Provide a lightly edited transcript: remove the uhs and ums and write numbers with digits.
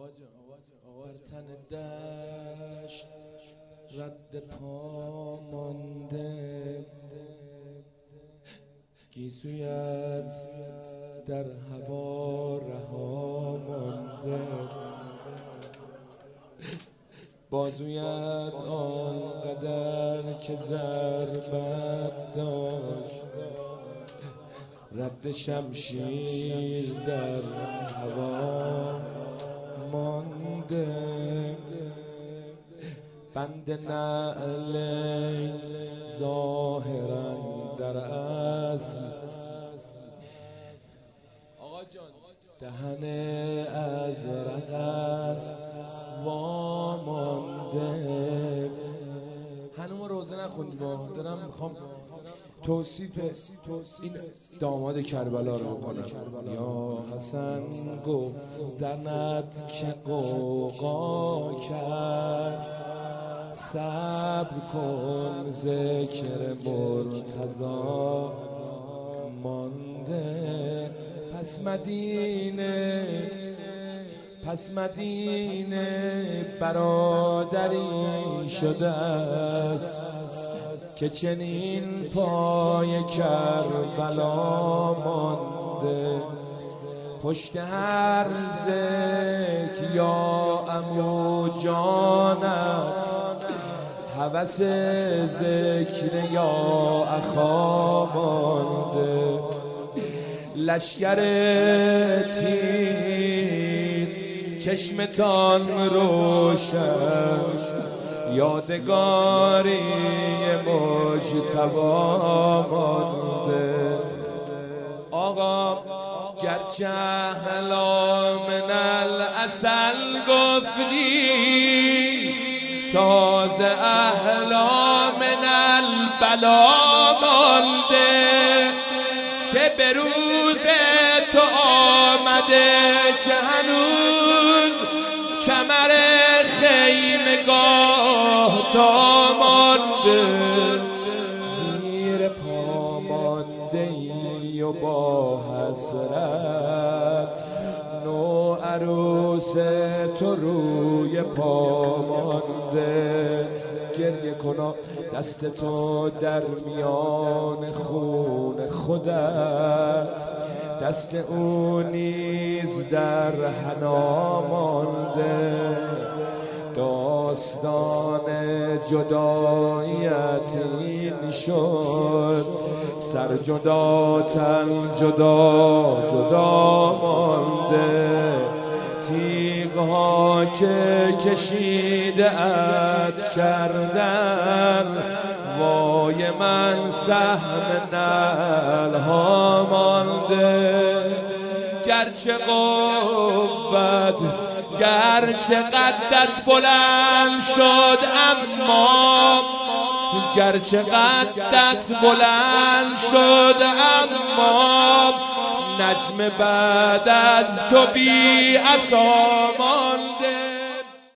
بر تن دشت رد پا مانده، گیسویت در هوا رها مانده، بازویت آنقدر که ضربت داشت، رد شمشیر در هوا مانده، بند نعلین ظاهرا در اصل دهن ازرق است وامانده. هنوز روزه نخوندیم، دارم میخوام توصیف این داماد کربلا رو بکنم. یا حسن گفتنت که قوقا کرد، صبر کن ذکر مرتضی مانده. پس مدینه برادری شده است که چنین پای کربلا مانده. پشت هر ذکر یا عمو جانت، هوس ذکر یا اخا مانده. لشکر تیر چشمتان روشن، یادگاری مجتبی مانده. آقا گرچه احلا من العسل گفتی، تازه احلا من البلا مانده. چه به روز تو آمده که هنوز کمر خیمگاه تا مانده. زیر پا مانده ای و با حسرت، نو عروس تو روی پا مانده. گریه کنا دست تو در میان خون خودت، دست او نیز در حنا مانده. داستان جداییت این شد، سر جدا تن جدا مانده. تیغ‌ها که کشیده ات کردن، وای من سهم نعلها مانده. گرچه قوت گرچه قدت بلند شد، اما گرچه قدت بلند شد، اما نجم بعد از تو بی عصا مانده.